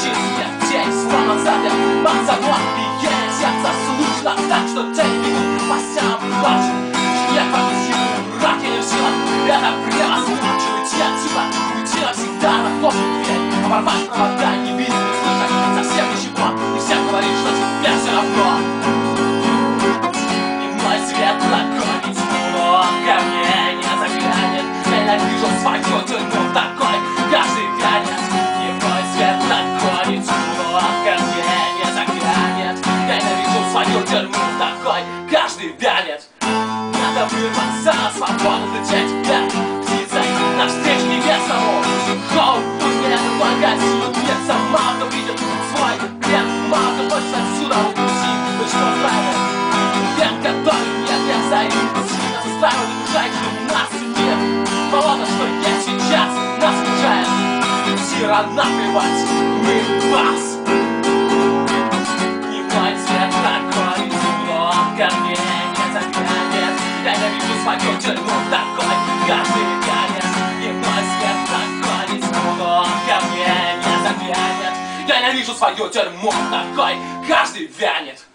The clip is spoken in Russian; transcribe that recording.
Чистая тень, словно запер пацанок. И сердце слышно так, что тень бегут по стенам плачет. Я повесил рак, я не в силах это превозмочь. Уйти отсюда, уйти навсегда, захлопнуть дверь, оборвать провода, не видеть, не слышать совсем ничего. И всем говорит, что тебе все равно. И мой свет такой, ведь он ко мне не заглянет. Я ненавижу свою тюрьму такой, каждый вянет. И мой свет такой, ведь он ко мне не заглянет. Я ненавижу свою тюрьму такой, каждый вянет. Надо вырваться на свободу, лететь вверх птицей навстречу небесному. Холм мне магазин, нет, сама кто видит свой плен. Мало кто хочет отсюда уйти, вы что правы? Век, который нет, я заимку сильно заставил бежать на судьбе. Болото, что есть сейчас, нас мешает. Тира наплевать, мы вас. И мой цвет такой, он ко мне не заглянет. Я ненавижу свою тюрьму такой, каждый вянет. И мой свет такой, он ко мне не заглянет. Я ненавижу свою тюрьму такой, каждый вянет.